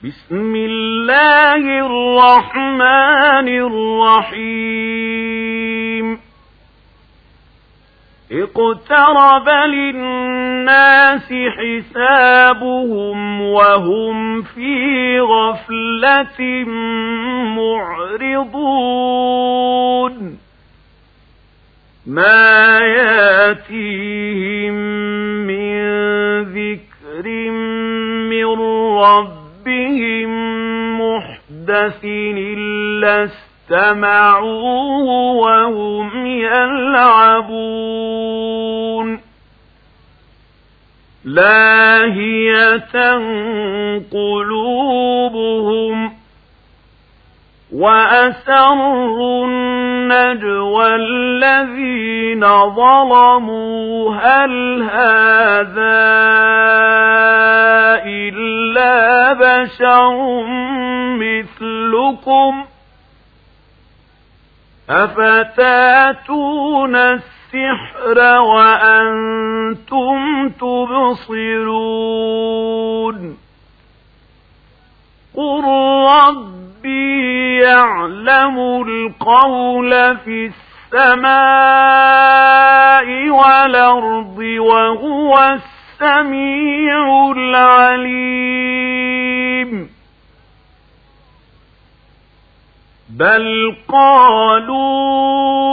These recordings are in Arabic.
بسم الله الرحمن الرحيم اقترب للناس حسابهم وهم في غفلة معرضون ما ياتيهم من ذكر من ربهم محدث إلا استمعوه وهم يلعبون لاهية قلوبهم وأسروا النجوى الذين ظلموا هل هذا إلا بشر مثلكم أفتاتون السحر وأنتم تبصرون قل ربي يعلم القول في السماء والأرض وهو السميع العليم بل قالوا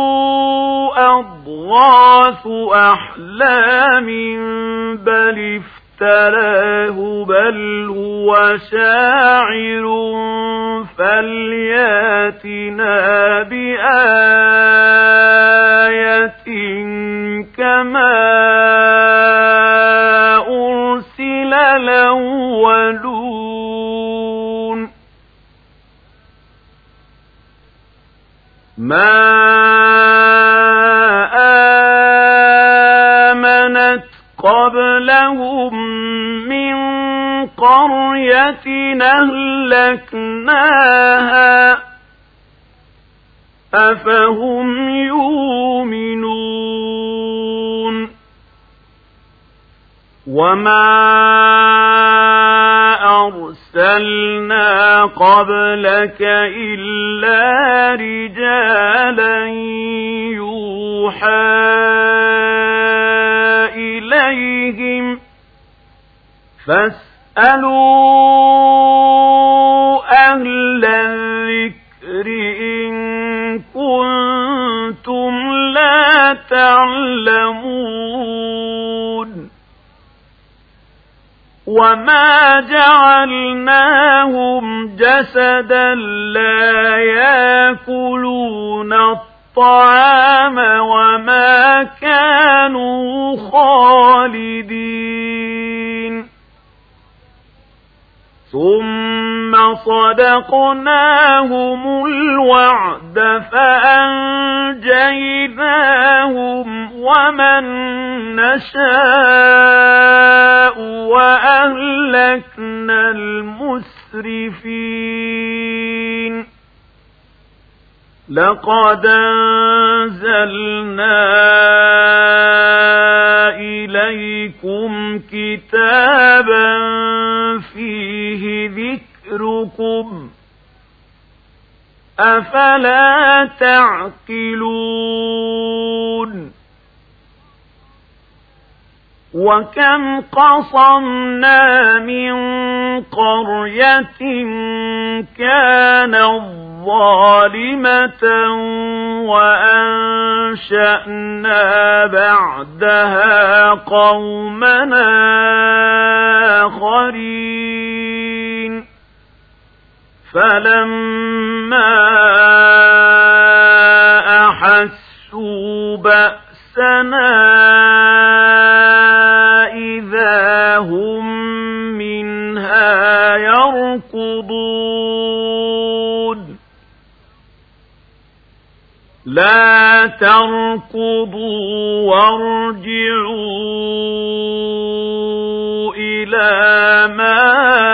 أضغاث أحلام بل افتراه بل هو شاعر فلياتنا بآية كما أرسل الأولون ما آمنت قبلهم من قرية أهلكناها أفهم يؤمنون وما أرسلنا قبلك إلا رجالا يوحى إليهم فاسألوا أهل الذكر إن كنتم لا تعلمون وما جعلناهم جسدا لا يأكلون الطعام وما كانوا خالدين ثم صدقناهم الوعد فأنجيناهم ومن نشاء وأهلكنا المسرفين لقد أنزلنا إليكم كتابا فيه ذكركم أفلا تعقلون وكم قصمنا من قرية كانت ظالمة وأنشأنا بعدها قومنا آخرين فلما أحسوا بأسنا إذا هم منها يركضون لا تركضوا وارجعوا إلى ما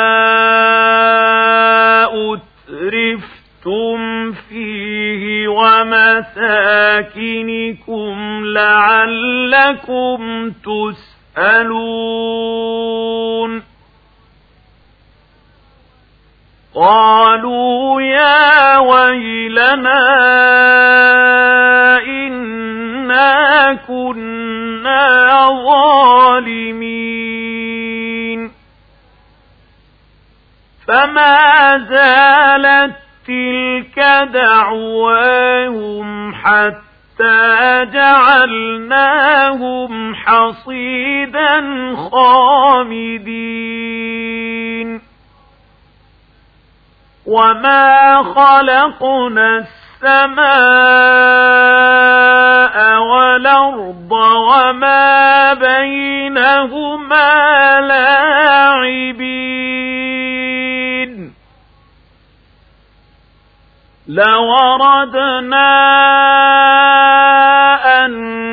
أترفتم فيه ومساكنكم لعلكم تسألون قالوا يا ويلنا إنا كنا ظالمين فما زالت تلك دعواهم حتى جعلناهم حصيدا خامدين وما خلقنا السماء والأرض وما بينهما لاعبين لو أردنا أن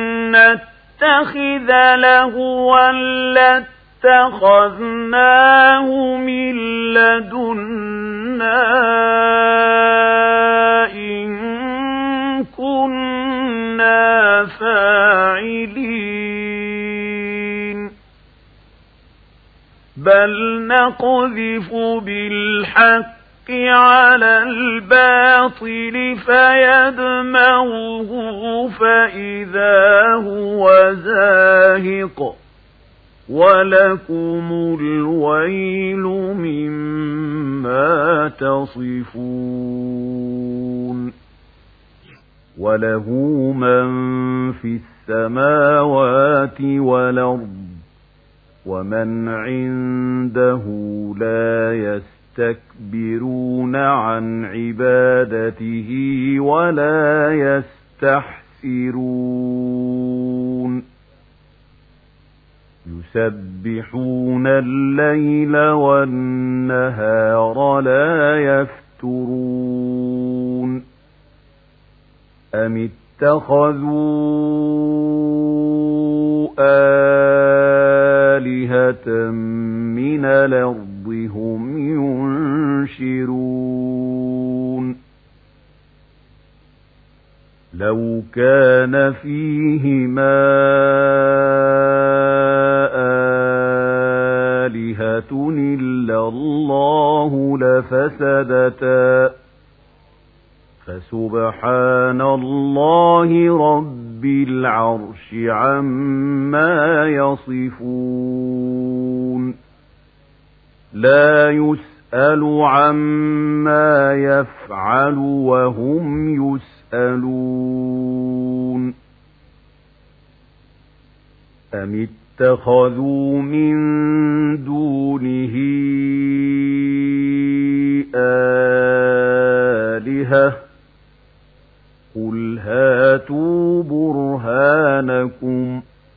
نتخذ لهوا لاتخذناه من لدنا إن كنا فاعلين بل نقذف بالحق على الباطل فيدمغه فإذا هو زاهق ولكم الويل مما تصفون وله من في السماوات والأرض ومن عنده لا يستكبرون عن عبادته ولا يستحسرون يسبحون الليل والنهار لا يفترون أم اتخذوا آلهة من الأرض هم ينشرون لو كان فيهما آلهة إلا الله لفسدتا فسبحان الله رب العرش عما يصفون لا يسأل عما يفعل وهم يسألون أم اتخذوا من دونه آلهة قل هاتوا برهانكم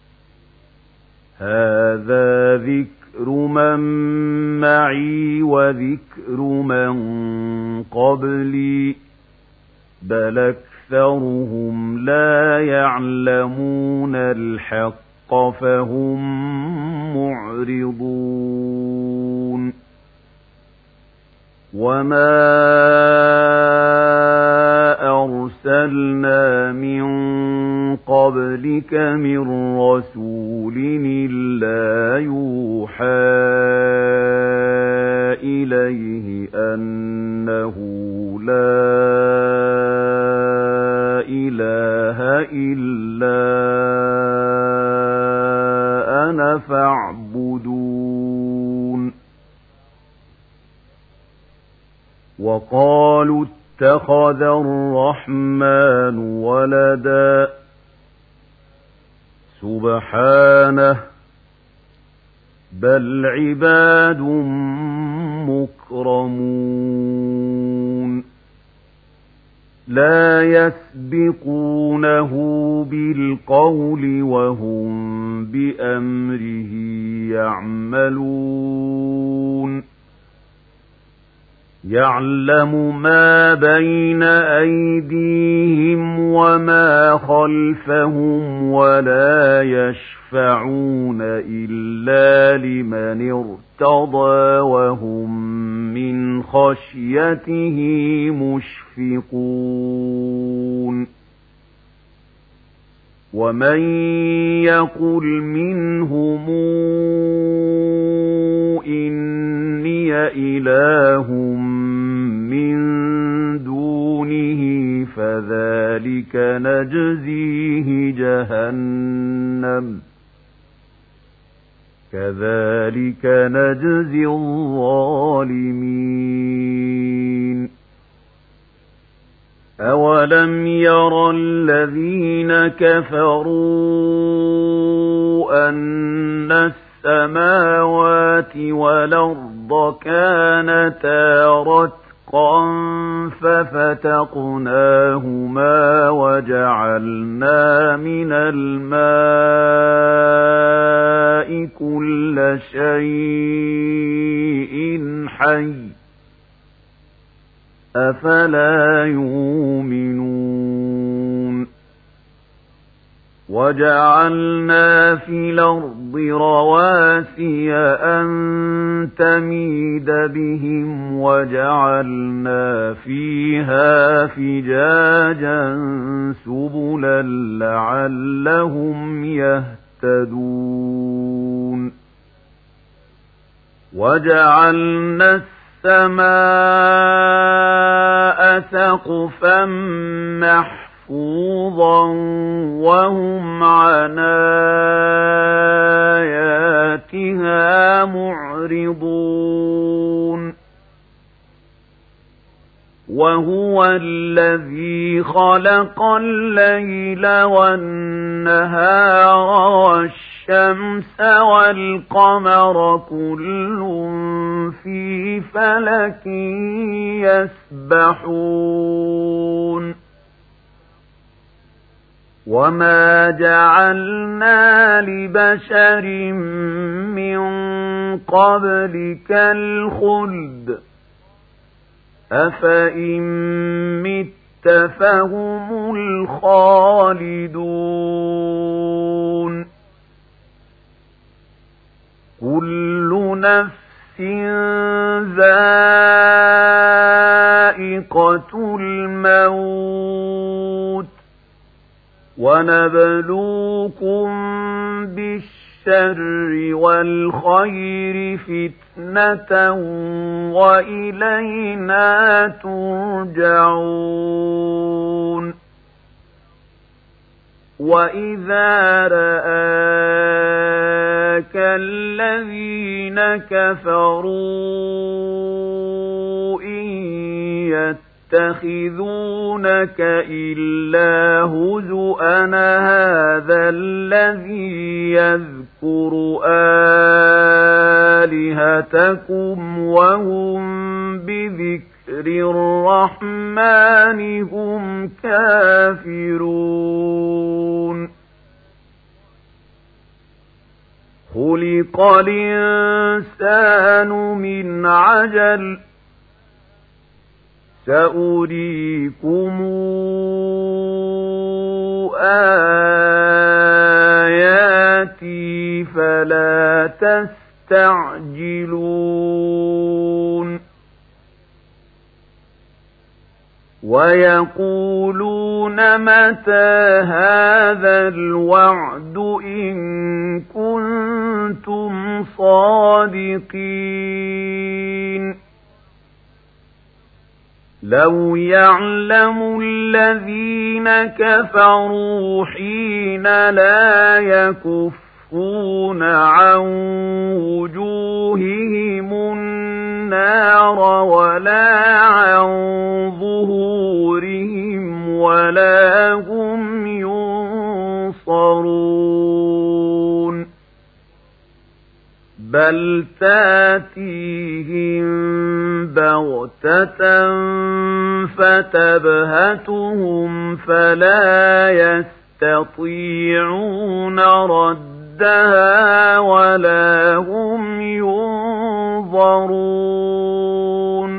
هذا ذكر من معي وذكر من قبلي بل أكثرهم لا يعلمون الحق فهم معرضون وما أرسلنا من قبلك من رسول إلا يوحى إليه أنه لا إله إلا أنا فاعبدون وقالوا اتخذ الرحمن ولدا سبحانه بل عباد مكرمون لا يسبقونه بالقول وهم بأمره يعملون يعلم ما بين أيديهم وما خلفهم ولا يشفعون إلا لمن ارتضى وهم من خشيته مشفقون ومن يقل منهم إني ألقي إله من دونه فذلك نجزيه جهنم كذلك نجزي الظالمين أولم ير الذين كفروا أن السماوات والأرض كانتا رتقا ففتقناهما وجعلنا من الماء كل شيء حي أفلا يؤمنون وجعلنا في الأرض رواسي أن تميد بهم وجعلنا فيها فجاجا سبلا لعلهم يهتدون وجعلنا السماء سقفا محفوظا وهم عن آياتها معرضون وهو الذي خلق الليل والنهار والشمس والقمر كل في فلك يسبحون وما جعلنا لبشر من قبلك الخلد أفإن مت فهم الخالدون كل نفس ذائقة الموت ونبلوكم بالشر والخير فتنة وإلينا ترجعون وإذا رآك الذين كفروا إن يتخذونك إلا هزؤا هذا الذي يذكر آلهتكم وهم بذكر الرحمن هم كافرون خلق الإنسان من عجل سأريكم آياتي فلا تستعجلون ويقولون متى هذا الوعد إن كنتم صادقين لو يعلم الذين كفروا حين لا يكفون عن وجوههم النار ولا عن ظهورهم ولا هم ينصرون بل تاتيهم بغتة فتبهتهم فلا يستطيعون ردها ولا هم ينظرون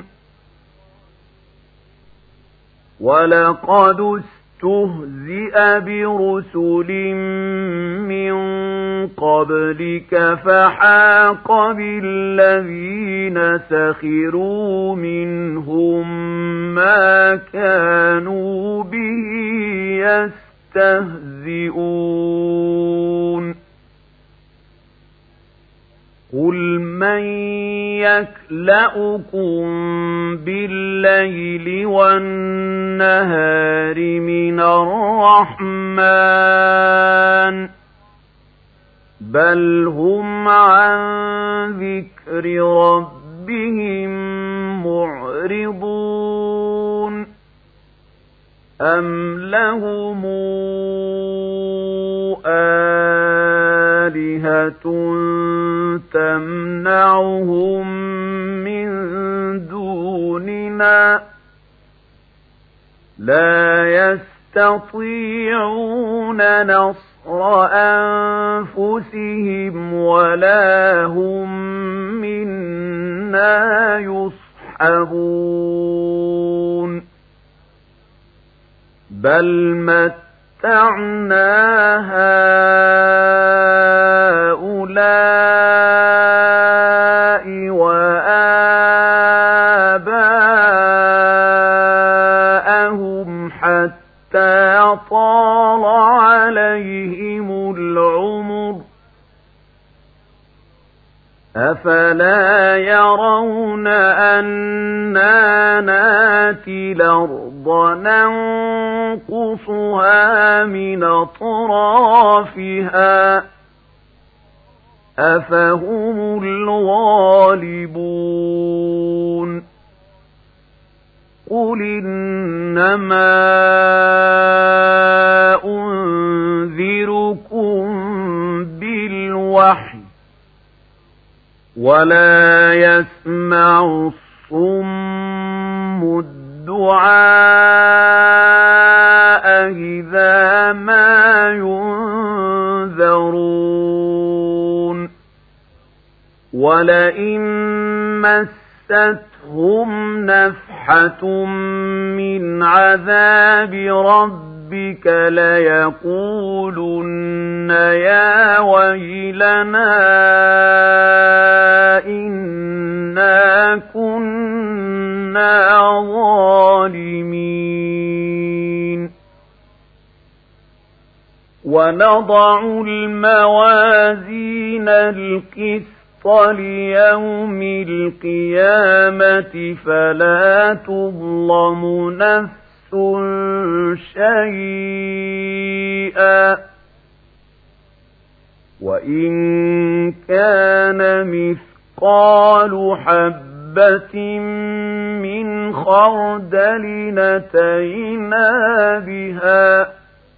ولقد استهزئ برسل من قبلك فحاق بالذين سخروا منهم ما كانوا به يستهزئون قل قُلْ مَن يَكْلَؤُكُم بِاللَّيْلِ وَالنَّهَارِ مِنَ الرَّحْمَٰنِ بَلْ هُمْ عَن ذِكْرِ رَبِّهِم مُّعْرِضُونَ أَمْ لَهُمْ آلِهَةٌ تَمْنَعُهُم مِّن دُونِنَا لَا يَسْتَطِيعُونَ نَصْرَ أَنفُسِهِمْ وَلَا هُم مِّنَّا يُصْحَبُونَ بَلْ مَتَّعْنَا هَٰؤُلَاءِ وَآبَاءَهُمْ حَتَّىٰ طَالَ عَلَيْهِمُ الْعُمُرُ أَفَلَا يَرَوْنَ أَنَّا نَأْتِي الْأَرْضَ نَنقُصُهَا مِنْ أَطْرَافِهَا أَفَهُمُ الْغَالِبُونَ قُلْ إِنَّمَا أُنذِرُكُم بِالْوَحْيِ وَلَا يَسْمَعُ الصُّمُّ الدُّعَاءَ إِذَا مَا يُنذَرُونَ وَلَئِن مَّسَّتْهُمْ نَفْحَةٌ مِّنْ عَذَابِ رَبِّكَ لَيَقُولُنَّ يَا وَيْلَنَا إِنَّا كُنَّا ظَالِمِينَ وَنَضَعُ الْمَوَازِينَ الْقِسْطَ لِيَوْمِ الْقِيَامَةِ فَلَا تُظْلَمُ نَفْسٌ شَيْئًا وَإِن كَانَ مِثْقَالُ حَبَّةٍ مِّنْ خَرْدَلٍ أَتَيْنَا بِهَا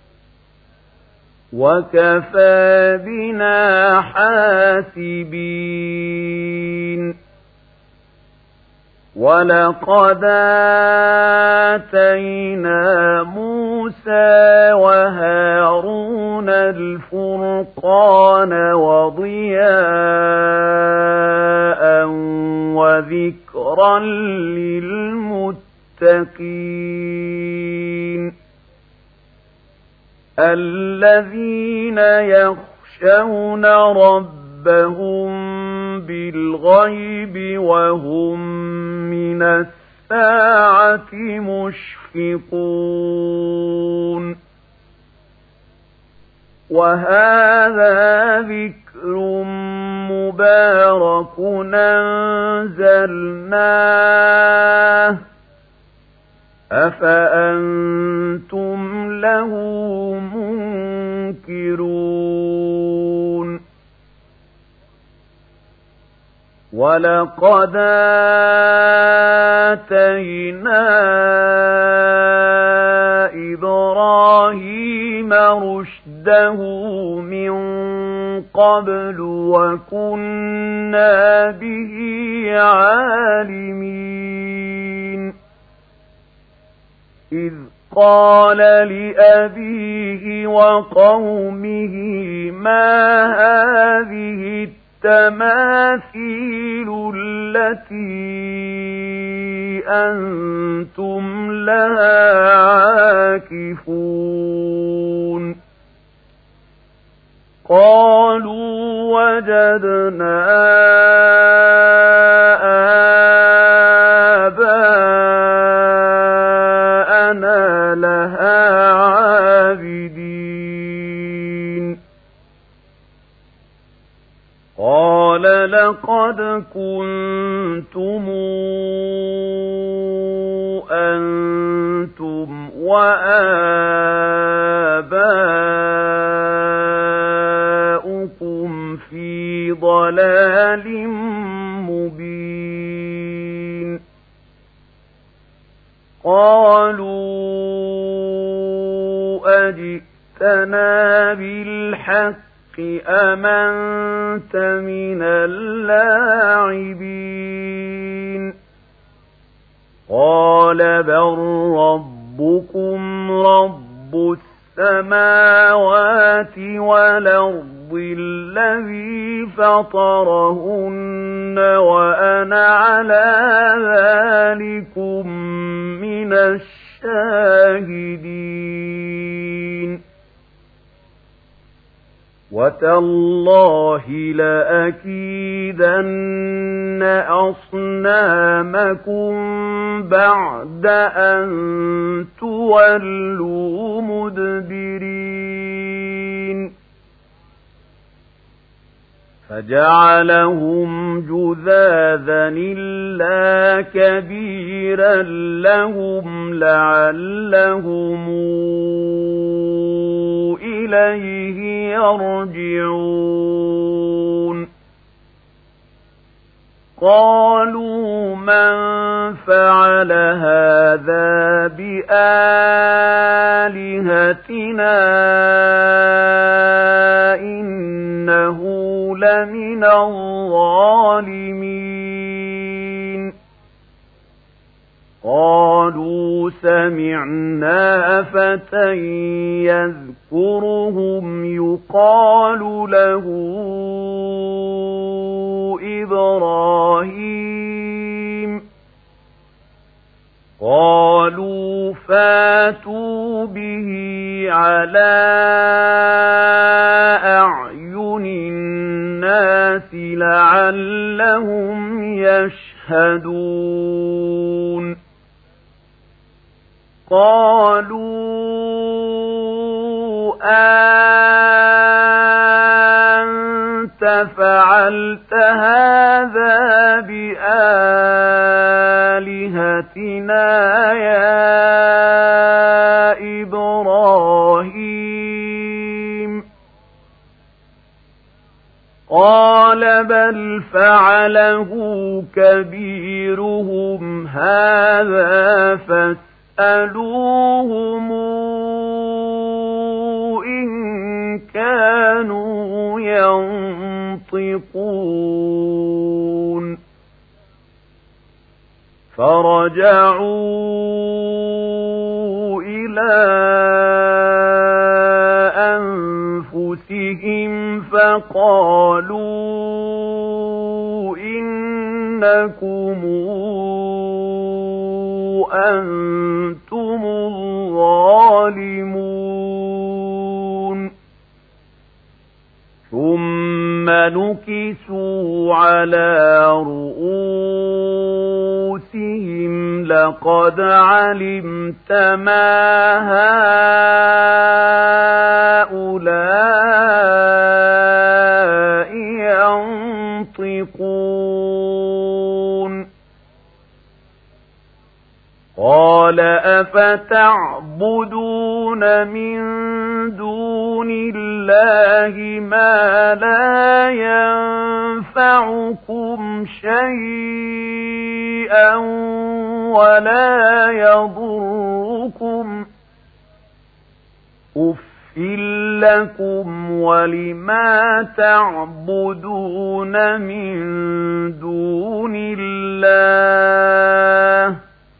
وَكَفَىٰ بِنَا حَاسِبِينَ وَلَقَدْ آتَيْنَا مُوسَىٰ وَهَارُونَ الْفُرْقَانَ وَضِيَاءً وَذِكْرًا لِّلْمُتَّقِينَ الَّذِينَ يَخْشَوْنَ رَبَّهُم بِالْغَيْبِ وَهُم مِّنَ السَّاعَةِ مُشْفِقُونَ وَهَٰذَا ذِكْرٌ مُّبَارَكٌ أَنزَلْنَاهُ أَفَأَنتُمْ لَهُ مُنكِرُونَ وَلَقَدْ آتَيْنَا إِبْرَاهِيمَ رُشْدَهُ مِن قَبْلُ وَكُنَّا بِهِ عَالِمِينَ إِذْ قَالَ لِأَبِيهِ وَقَوْمِهِ مَا هَٰذِهِ التَّمَاثِيلُ الَّتِي أَنتُمْ لَهَا عَاكِفُونَ قَالُوا وَجَدْنَا آبَاءَنَا لَهَا عَابِدِينَ قَالَ لَقَدْ وآباؤكم في ضلال مبين قالوا أجئتنا بالحق أم أنت من اللاعبين قال بل ربكم رب السماوات والأرض الذي فطرهن وأنا على ذلكم من الشاهدين وتالله لأكيدن أصنامكم بعد أن تولوا مدبرين فجعلهم جذاذا إلا كبيرا لهم لعلهم إليه يرجعون قالوا من فعل هذا بآلهتنا إنه لمن الظالمين قالوا سمعنا فتى يذكرهم يقال له إبراهيم قالوا فاتوا به على أعين الناس لعلهم يشهدون قالوا أنت فعلت هذا بآلهتنا يا إبراهيم قال بل فعله كبيرهم هذا فاسألوهم إن كانوا ينطقون فرجعوا إلى أنفسهم فقالوا إنكم أنتم الظالمون ثم نكسوا على رؤوسهم لقد علمت ما هؤلاء ينطقون قال أفتعبدون من دون الله ما لا ينفعكم شيئا ولا يضركم أفل لكم ولما تعبدون من دون الله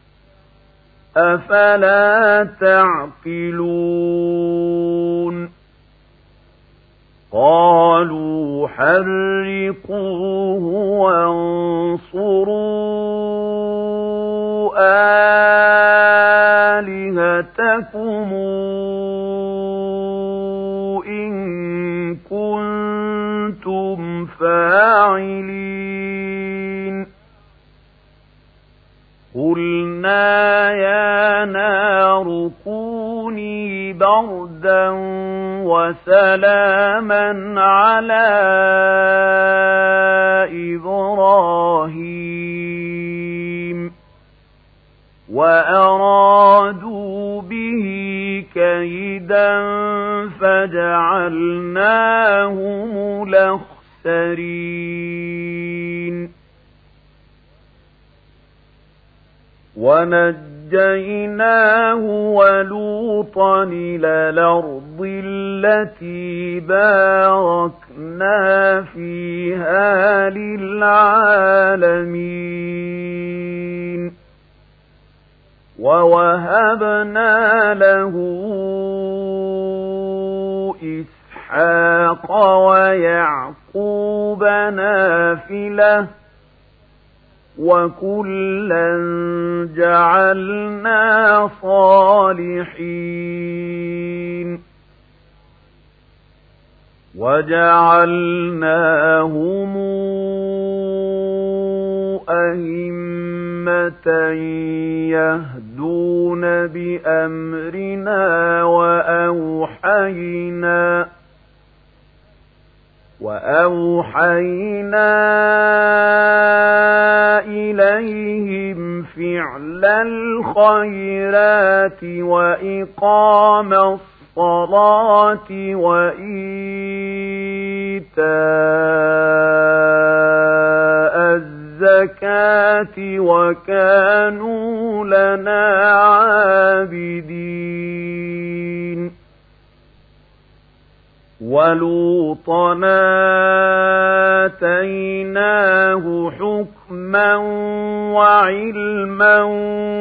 أفلا تعقلون قالوا حرقوه وانصروا آلهتكم إن كنتم فاعلين قلنا يا نار كوني بردا وسلاما على إبراهيم وأرادوا به كيدا فجعلناهم الأخسرين ونجيناه ولوطا إلى الأرض التي باركنا فيها للعالمين ووهبنا له إسحاق ويعقوب نافلة وكلا جعلنا صالحين وجعلناهم أئمة يهدون بأمرنا وأوحينا إليهم فعل الخيرات وإقام الصلاة وإيتاء الزكاة وكانوا لنا عابدين ولوطا آتيناه حكما وعلما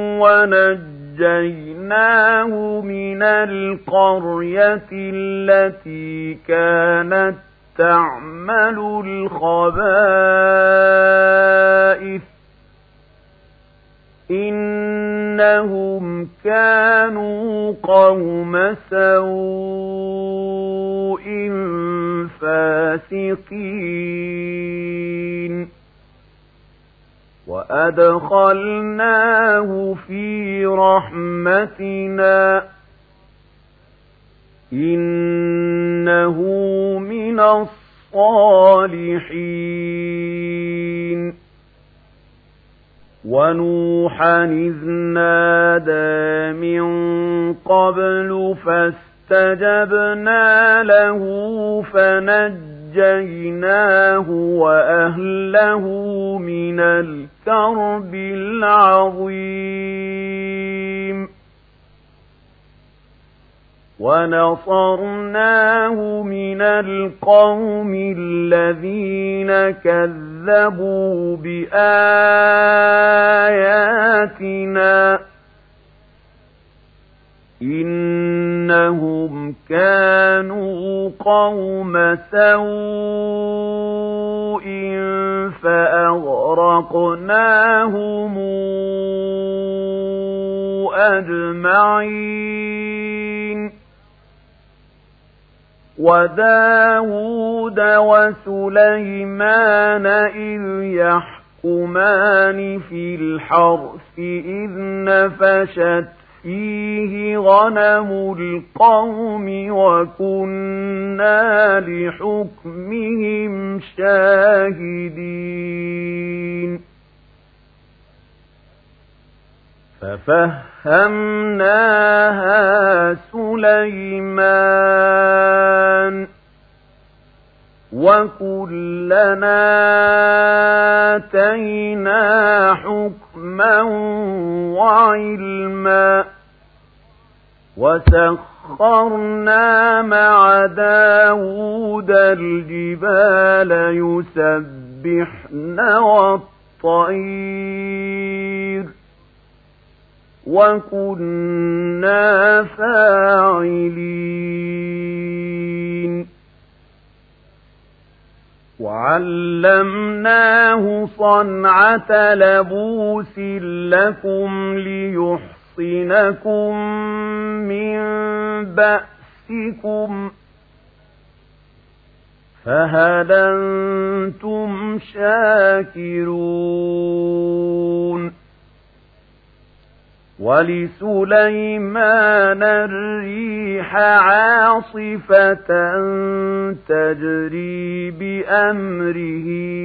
ونجيناه من القرية التي كانت تعمل الخبائث إنهم كانوا قوم سوء فاسقين وأدخلناه في رحمتنا إنه من الصالحين ونوحا إذ نادى من قبل فاستجبنا له فنجيناه وأهله من الكرب العظيم ونصرناه من القوم الذين كذبوا بآياتنا إنهم كانوا قوم سوء فأغرقناهم أجمعين وداود وسليمان إذ يحكمان في الحرث إذ نفشت فيه غنم القوم وكنا لحكمهم شاهدين ففهمناها سليمان وكلنا آتينا حكما وعلما وسخرنا مع داود الجبال يسبحن والطير وكنا فاعلين وعلمناه صنعة لبوس لكم ليحصنكم من بأسكم فهل أنتم شاكرون ولسليمان الريح عاصفة تجري بأمره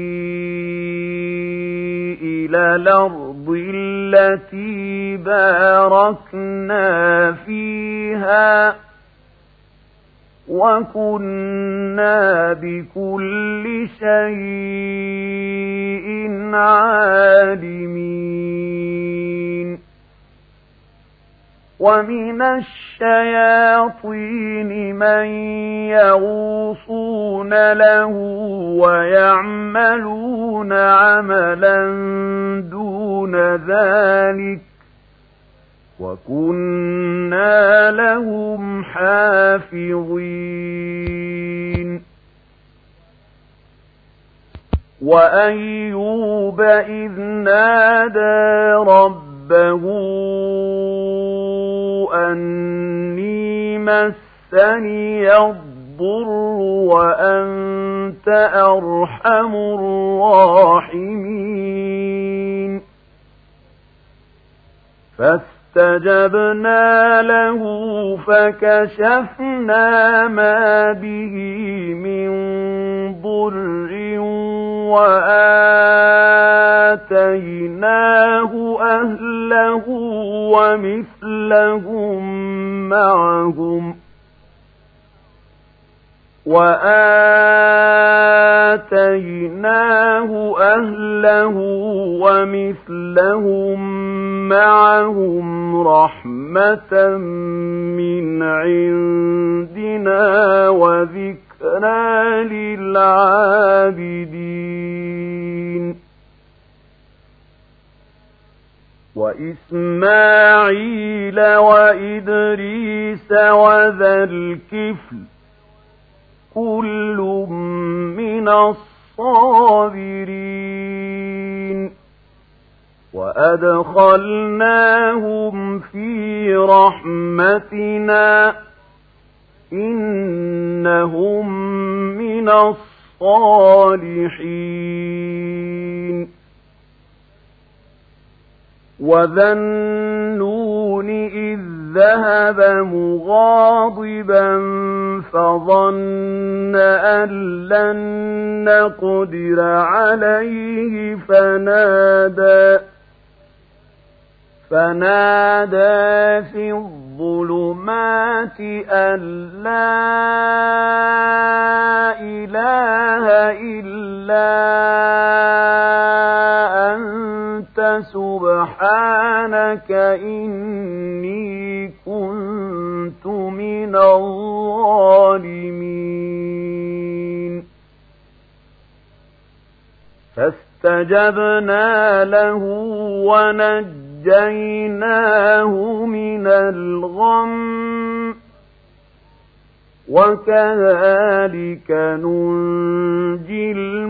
إلى الأرض التي باركنا فيها وكنا بكل شيء عالمين ومن الشياطين من يغوصون له ويعملون عملا دون ذلك وكنا لهم حافظين وأيوب إذ نادى ربه أني مسني الضر وأنت أرحم الراحمين فاستجبنا له فكشفنا ما به من ضر وآتيناه أهله ومثلهم معهم رحمة من عندنا وذكرى للعابدين وإسماعيل وإدريس وذا الكفل كل من الصابرين وأدخلناهم في رحمتنا إنهم من الصالحين وذا النون إذ ذهب مغاضبا فظن أن لن نقدر عليه فنادى في الظلمات أن لا إله إلا أنت سبحانك إني كنت من الظالمين فاستجبنا له ونجيناه من الغم وكذلك ننجي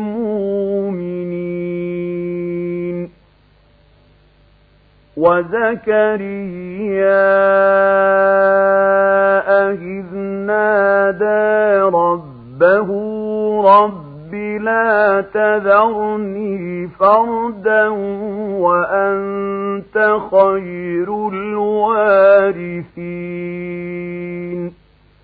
المؤمنين وزكريا إذ نادى ربه رب لا تذرني فردا وأنت خير الوارثين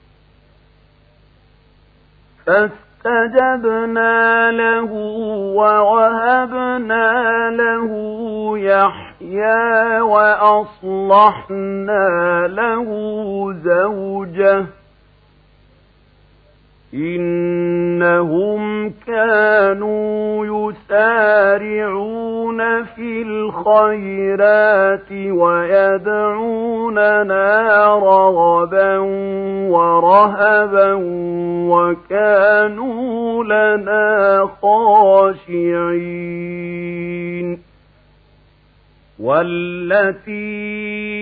فاستجبنا له ووهبنا له يحيى وأصلحنا له زوجه إنهم كانوا يسارعون في الخيرات ويدعوننا رغبا ورهبا وكانوا لنا خاشعين والتي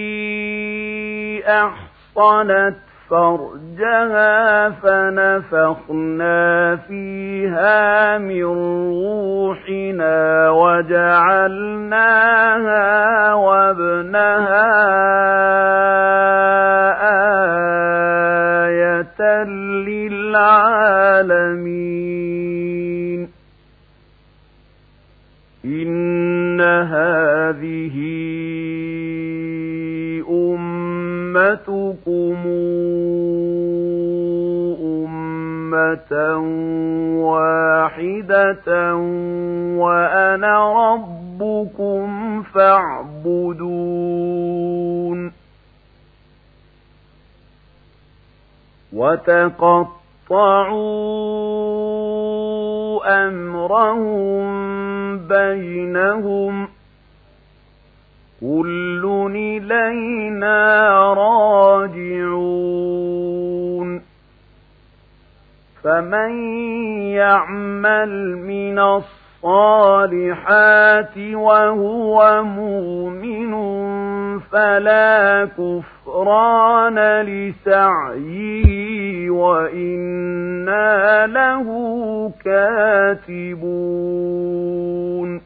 أحصنت فرجها فنفخنا فيها من روحنا وجعلناها وابنها آية للعالمين إن هذه أمتكم أمة واحدة وأنا ربكم فاعبدون وتقطعوا أمرهم بينهم كل إلينا راجعون فمن يعمل من الصالحات وهو مؤمن فلا كفران لسعيه وإنا له كاتبون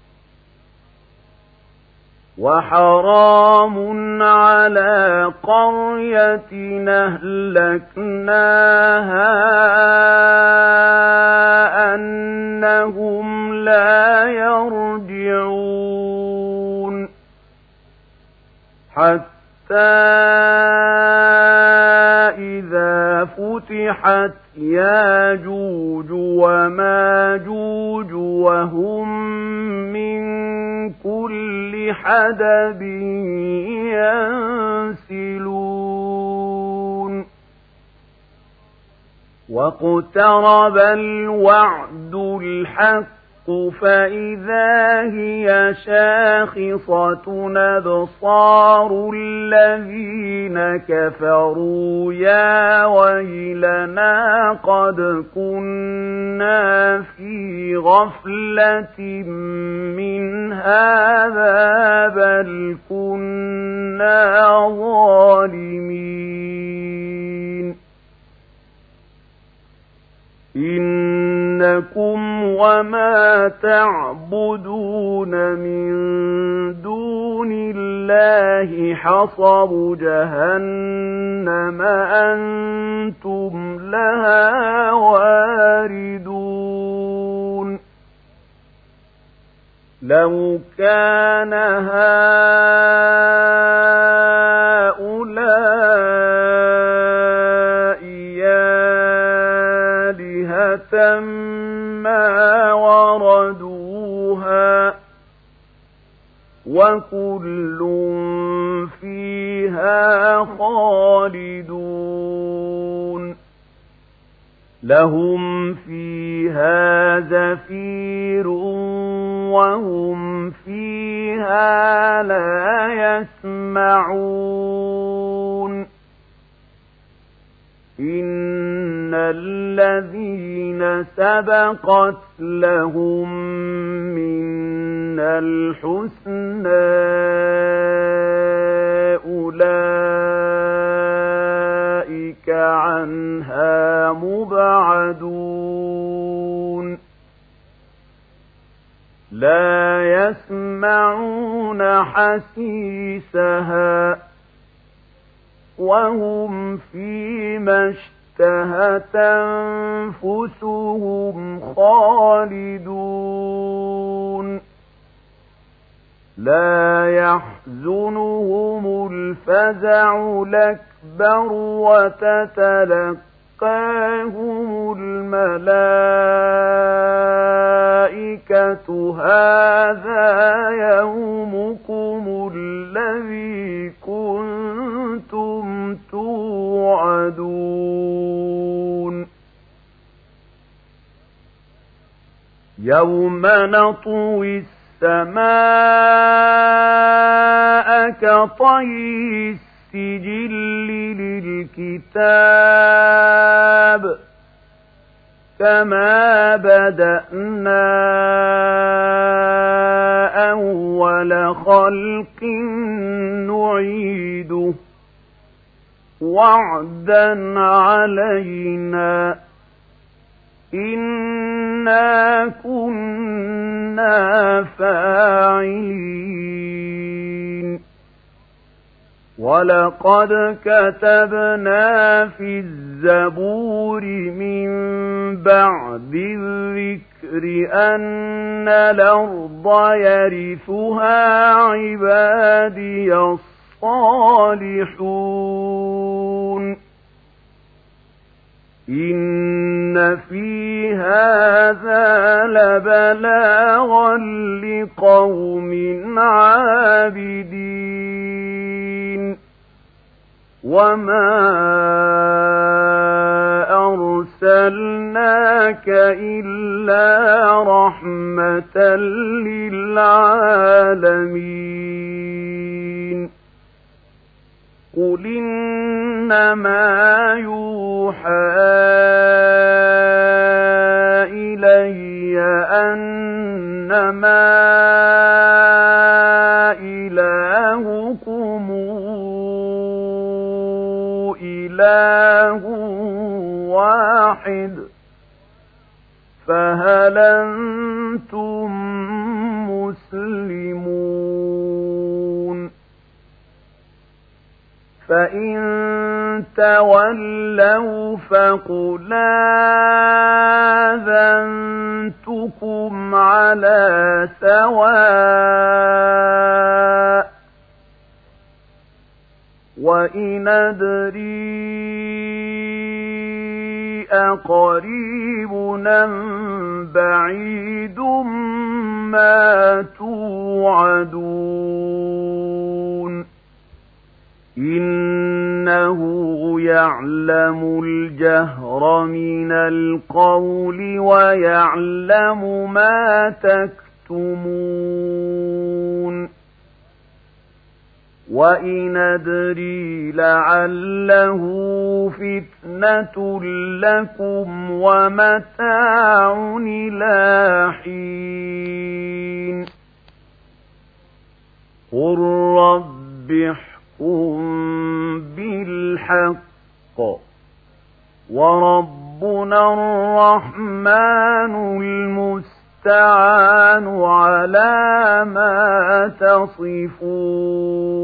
وحرام على قرية أهلكناها أنهم لا يرجعون حتى إذا فتحت ياجوج وماجوج وهم من كل حدب ينسلون واقترب الوعد الحق فإذا هي شاخصة أبصار الذين كفروا يا ويلنا قد كنا في غفلة من هذا بل كنا ظالمين إنكم وما تعبدون من دون الله حصب جهنم أنتم لها واردون لو كان هؤلاء آلهة ما وردوها وكل فيها خالدون لهم فيها زفير وهم فيها لا يسمعون إن الذين سبقت لهم من الحسنى أولئك عنها مبعدون لا يسمعون حسيسها وهم فيما اشتهت أنفسهم خالدون لا يحزنهم الفزع الأكبر وتتلقاهم الملائكة هذا يومكم الذي كنتم توعدون يوم نطوي السماء كطي السجل للكتاب كما بدأنا أول خلق نعيده وعدا علينا إنا كنا فاعلين ولقد كتبنا في الزبور من بعد الذكر أن الأرض يرثها عبادي الصالحون إن في هذا لبلاغا لقوم عابدين وما أرسلناك إلا رحمة للعالمين قل إنما يوحى إلي أنما إلهكم إله واحد فهل أنتم مسلمون فإن تولوا فقل آذنتكم على سواء وإن أدري أقريب أم بعيد ما توعدون إنه يعلم الجهر من القول ويعلم ما تكتمون وإن أدري لعله فتنة لكم ومتاع إلى حين قل رب احكم بالحق وربنا الرحمن المستعان على ما تصفون